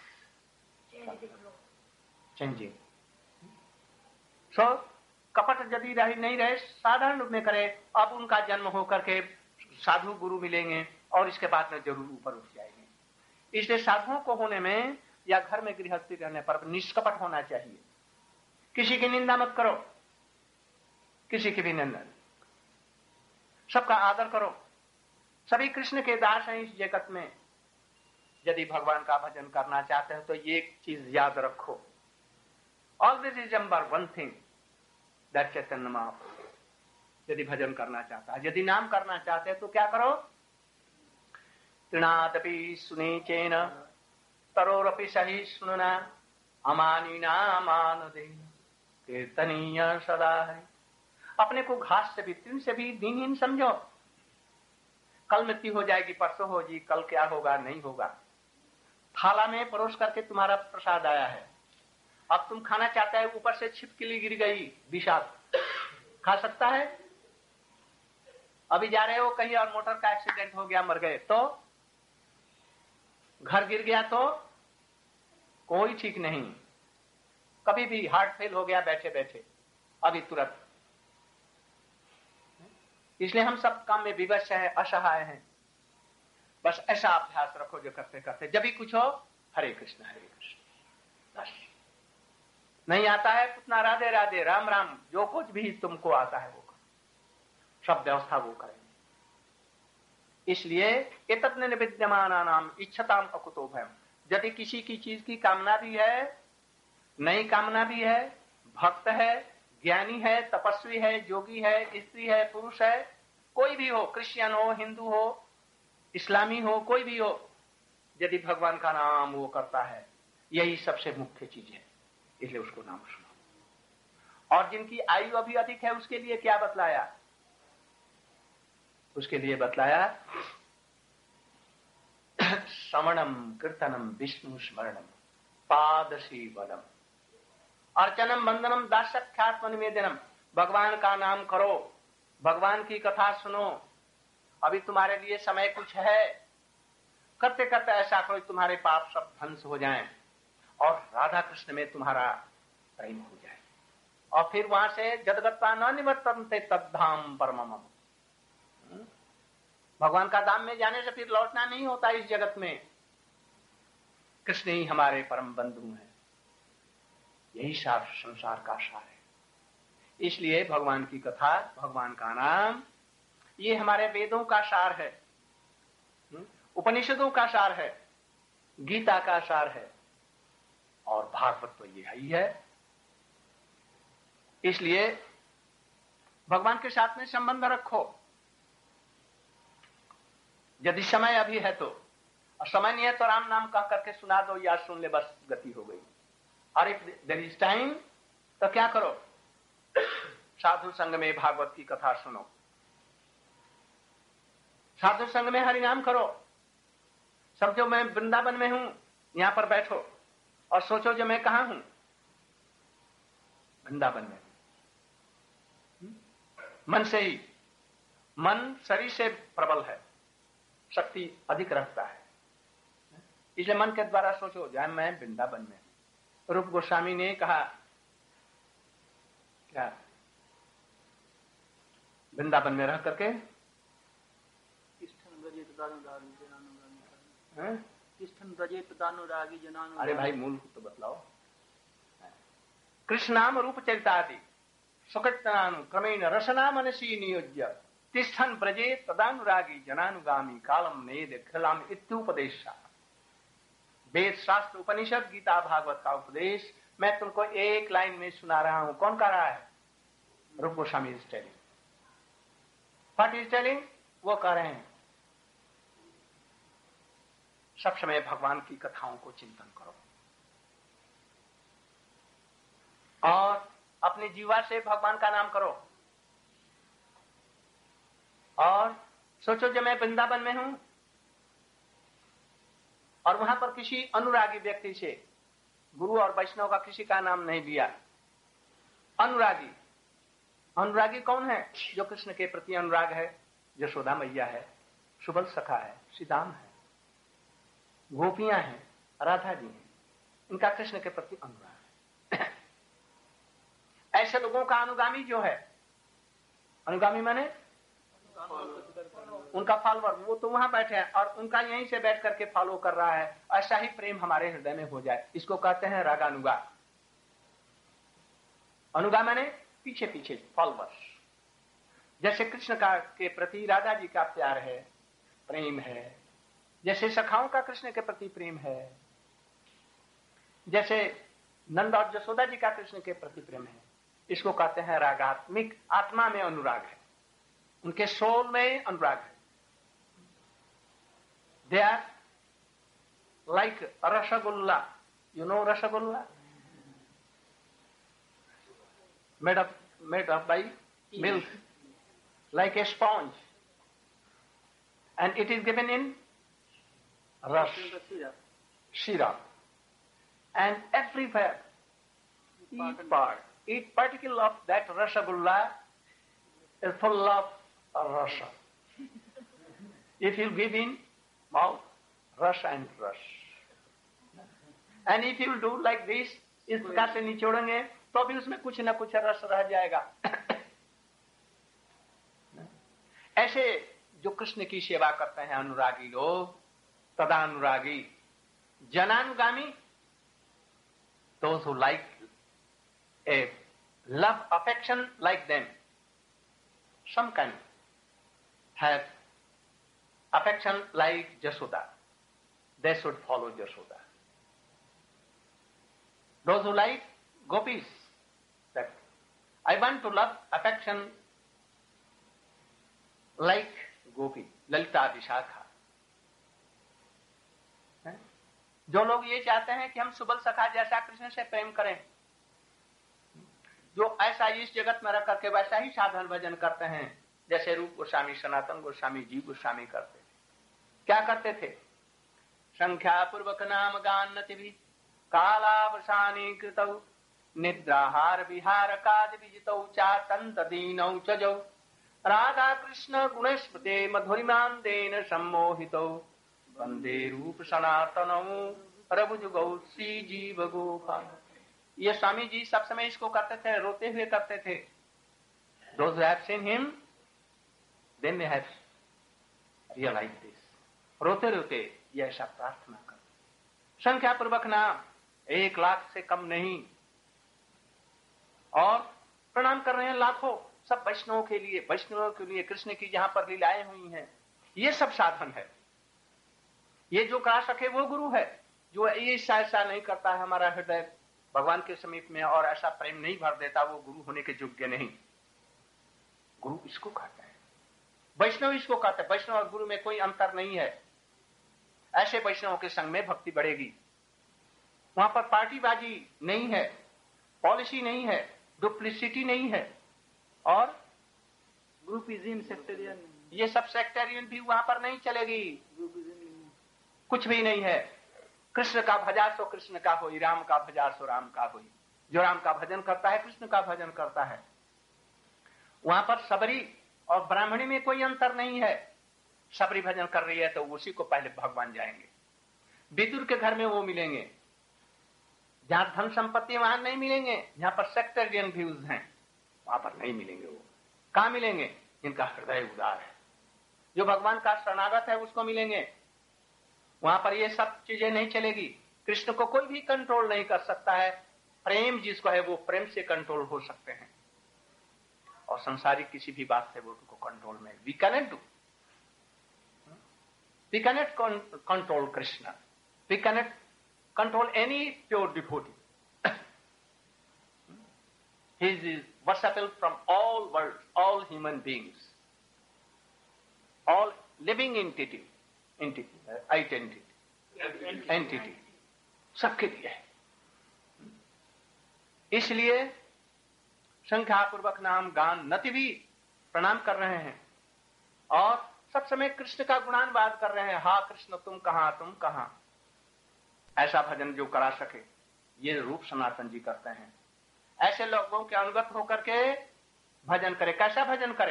changing. So कपट यदि रही नहीं रहे, साधारण रूप में करे, अब उनका जन्म होकर के साधु गुरु मिलेंगे और इसके बाद में जरूर ऊपर उठ जाएंगे। इसलिए साधुओं को होने में या घर में गृहस्थी रहने पर निष्कपट होना चाहिए। किसी की निंदा मत करो, किसी की भी निंदा, सबका आदर करो। सभी कृष्ण के दास हैं इस जगत में। यदि भगवान का भजन करना चाहते हो तो ये चीज याद रखो, always remember one thing, that Chaitanya Mahaprabhu. यदि भजन करना चाहता है, यदि नाम करना चाहते हैं तो क्या करो, तृणादपि सुनीचेन तरोरपि सही सुनना अमानिना मानदेन कीर्तनीय सदा है। अपने को घास से भी, तृण से भी दीनहीन समझो। कल मृत्यु हो जाएगी, परसों होगी, कल क्या होगा नहीं होगा। थाला में परोस करके तुम्हारा प्रसाद आया है, अब तुम खाना चाहता है, ऊपर से छिपकली गिर गई, विषाक्त, खा सकता है? अभी जा रहे हो कहीं और मोटर का एक्सीडेंट हो गया, मर गए तो, घर गिर गया तो कोई ठीक नहीं। कभी भी हार्ट फेल हो गया बैठे बैठे, अभी तुरंत। इसलिए हम सब काम में विवश हैं, असहाय हैं। बस ऐसा अभ्यास रखो जो करते करते जब भी कुछ हो, हरे कृष्ण हरे कृष्ण। बस नहीं आता है उतना राधे राधे राम राम, जो कुछ भी तुमको आता है वो करो, सब व्यवस्था वो करेंगे। इसलिए एतत् विद्यमानानाम इच्छताम अकुतो भयम। यदि किसी की चीज की कामना भी है, नई कामना भी है, भक्त है, ज्ञानी है, तपस्वी है, योगी है, स्त्री है, पुरुष है, कोई भी हो, क्रिश्चियन हो, हिंदू हो, इस्लामी हो, कोई भी हो, यदि भगवान का नाम वो करता है, यही सबसे मुख्य चीज है। इसलिए उसको नाम सुनो। और जिनकी आयु अभी अधिक है उसके लिए क्या बतलाया? उसके लिए बतलाया श्रवणम कीर्तनम विष्णु स्मरणम पादशी वदम अर्चनम वंदनम दासख्यात्म निवेदनम। भगवान का नाम करो, भगवान की कथा सुनो। अभी तुम्हारे लिए समय कुछ है, करते करते ऐसा करो तुम्हारे पाप सब ध्वंस हो जाएं और राधा कृष्ण में तुम्हारा प्रेम हो जाए। और फिर वहां से जदगत्ता न निवर्तन्ते तद्धाम परमम। भगवान का धाम में जाने से फिर लौटना नहीं होता इस जगत में। कृष्ण ही हमारे परम बंधु हैं, यही सार संसार का सार है। इसलिए भगवान की कथा, भगवान का नाम, ये हमारे वेदों का सार है, उपनिषदों का सार है, गीता का सार है, और भागवत तो ये ही है। इसलिए भगवान के साथ में संबंध रखो। यदि समय अभी है तो, और समय नहीं है तो राम नाम कह करके सुना दो या सुन ले, बस गति हो गई। और इफ देयर इज टाइम तो क्या करो? साधु संग में भागवत की कथा सुनो, साधु संग में हरि नाम करो। समझो मैं वृंदावन में हूं, यहां पर बैठो और सोचो जो मैं कहां हूं, वृंदावन में। मन से ही, मन शरीर से प्रबल है, शक्ति अधिक रखता है। इसलिए मन के द्वारा सोचो जाए मैं वृंदावन में। रूप गोस्वामी ने कहा क्या, वृंदावन में रह करके अरे भाई मूल तो बतलाओ। कृष्णाम रूप चरितादि सुकृतनानु क्रमेण रसना मनसी नियोज्य तिष्ठन ब्रजे तदानुरागी जनानुगामी कालम नेद खिलाम इत्युपदेशा। वेद शास्त्र उपनिषद गीता भागवत का उपदेश मैं तुमको एक लाइन में सुना रहा हूं। कौन कर रहा है? Rup Goswami is telling. What is telling? वो कह रहे हैं सब समय भगवान की कथाओं को चिंतन करो और अपनी जीवा से भगवान का नाम करो। और सोचो जब मैं वृंदावन में हूं और वहां पर किसी अनुरागी व्यक्ति से, गुरु और वैष्णव का किसी का नाम नहीं लिया, अनुरागी। अनुरागी कौन है? जो कृष्ण के प्रति अनुराग है। यशोदा मैया है, सुबल सखा है, सीताम है, गोपियां हैं, राधा जी हैं, इनका कृष्ण के प्रति अनुराग है। ऐसे लोगों का अनुगामी जो है, अनुगामी माने उनका फॉलोअर, वो तो वहां बैठे हैं और उनका यहीं से बैठ करके फॉलो कर रहा है। ऐसा ही प्रेम हमारे हृदय में हो जाए, इसको कहते हैं रागानुगा। अनुगा माने पीछे पीछे फॉलोअर्स। जैसे कृष्ण का के प्रति राधा जी का प्यार है, प्रेम है, जैसे सखाओं का कृष्ण के प्रति प्रेम है, जैसे नंद और यशोदा जी का कृष्ण के प्रति प्रेम है, इसको कहते हैं रागात्मिक। आत्मा में अनुराग है, उनके सोल में अनुराग है। They are like rasgulla, you know rasgulla, made up made up by milk, like a sponge, and it is given in ras, syrup, and everywhere each part, each particle of that rasagulla is full of or rasa. If you give in mouth, rasa and rush. And if you do like this, इस प्रकार से निचोड़ेंगे तो भी उसमें कुछ न कुछ रस रह जाएगा। ऐसे जो कृष्ण की सेवा करते हैं अनुरागी लोग, तदा अनुरागी, जनानुगामी, those who like a love affection like them, some can have affection like Jashoda. They should follow Jashoda. Those who like gopis, that I want to love affection like गोपी, ललिता विशाखा। जो लोग ये चाहते हैं कि हम सुबल सखा जैसा कृष्ण से प्रेम करें, जो ऐसा इस जगत में रह करके वैसा ही साधन भजन करते हैं जैसे रूप गोस्वामी, सनातन गोस्वामी, जीव गोस्वामी करते थे। क्या करते थे? संख्या पूर्वक नाम गान नतिभि कालावसानी कृतौ निद्राहार विहार काद विजितौ चातंत दीनौ चजौ राधा कृष्ण गुणस्मृते मधुरिमांदेन सम्मोहितौ वंदे रूप सनातनौ प्रभुजुगौ श्री जीव गोपाल। ये स्वामी जी सब समय इसको करते थे, रोते हुए करते थे। Those who have seen him, then they have realized this. रोते रोते ये ऐसा प्रार्थना कर, संख्या पूर्वक नाम, एक लाख से कम नहीं, और प्रणाम कर रहे हैं लाखों, सब वैष्णवों के लिए, वैष्णवों के लिए कृष्ण की जहां पर लीलाएं हुई हैं, ये सब साधन है। ये जो करा सके वो गुरु है। जो ये ऐसा नहीं करता है हमारा हृदय भगवान के समीप में और ऐसा प्रेम नहीं भर देता, वो गुरु होने के योग्य नहीं। गुरु इसको कहते हैं, वैष्णव इसको कहते हैं। वैष्णव और गुरु में कोई अंतर नहीं है। ऐसे वैष्णवों के संग में भक्ति बढ़ेगी। वहां पर पार्टीबाजी नहीं है, पॉलिसी नहीं है, डुप्लिसिटी नहीं है, और ग्रुपिज्म, सेक्टेरियन, ये सब सेक्टेरियन भी वहां पर नहीं चलेगी। कुछ भी नहीं है। कृष्ण का भजा सो कृष्ण का होई, राम का भजा सो राम का होई। जो राम का भजन करता है कृष्ण का भजन करता है। वहां पर सबरी और ब्राह्मणी में कोई अंतर नहीं है। सबरी भजन कर रही है तो उसी को पहले भगवान जाएंगे। विदुर के घर में वो मिलेंगे। जहां धन संपत्ति वहां नहीं मिलेंगे, जहां पर सेक्टेरियन व्यूज हैं वहां पर नहीं मिलेंगे। वो कहां मिलेंगे? जिनका हृदय उदार है, जो भगवान का शरणागत है उसको मिलेंगे। वहां पर ये सब चीजें नहीं चलेगी। कृष्ण को कोई भी कंट्रोल नहीं कर सकता है। प्रेम जिसको है वो प्रेम से कंट्रोल हो सकते हैं, और संसारिक किसी भी बात से वो उनको कंट्रोल में we cannot do we cannot control Krishna, we cannot control any pure devotee. He is worshipable from all worlds, all human beings, all living entity, entity, uh, identity, entity, entity, सबके लिए है। इसलिए संख्या पूर्वक नाम गान नति भी प्रणाम कर रहे हैं, और सब समय कृष्ण का गुणानुवाद कर रहे हैं। हा कृष्ण तुम कहां, तुम कहां। ऐसा भजन जो करा सके, ये रूप सनातन जी करते हैं। ऐसे लोगों के अनुगत होकर के भजन करे। कैसा भजन करे?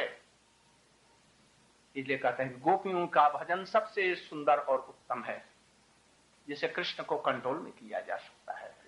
इसलिए कहते हैं गोपियों का भजन सबसे सुंदर और उत्तम है, जिसे कृष्ण को कंट्रोल में किया जा सकता है।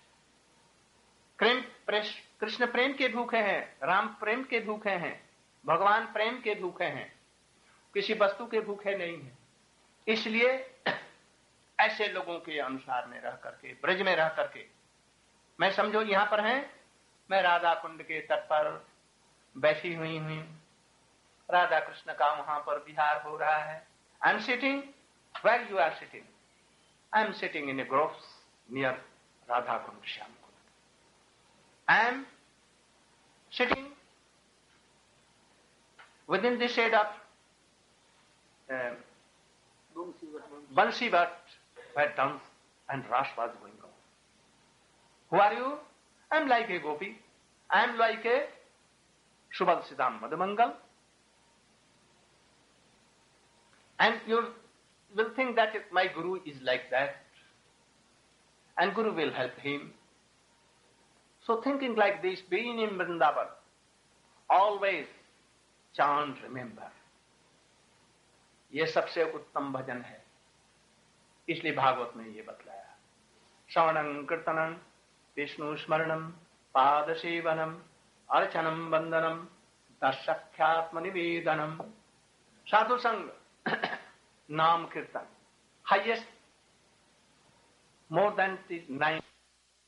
कृष्ण प्रेम के भूखे हैं, राम प्रेम के भूखे हैं, भगवान प्रेम के भूखे हैं, किसी वस्तु के भूखे नहीं है। इसलिए ऐसे लोगों के अनुसार में रह करके, ब्रज में रह करके, मैं समझो यहां पर हैं, मैं राधा कुंड के तट पर बैठी हुई हूं, राधा कृष्ण का वहां पर विहार हो रहा है। I am sitting where you are sitting, I am sitting in a grove near Radha Kund, Shyam Kund. I am sitting with in the shade of Bansi Bhatt, where dance and ras was going on. Who are you? I am like a gopi. I am like a Subhadsidam Madhamangal. And you will think that my guru is like that, and guru will help him. So thinking like this, being in Vrindavan, always chant remember, ये सबसे उत्तम भजन है। इसलिए भागवत में ये बतलाया, श्रवणं कीर्तनं विष्णु स्मरणं पाद सेवनम अर्चनम वंदनम दर्शख्यात्म निवेदनम। साधु संग, नाम कीर्तन, हाइएस्ट, मोर देन नाइन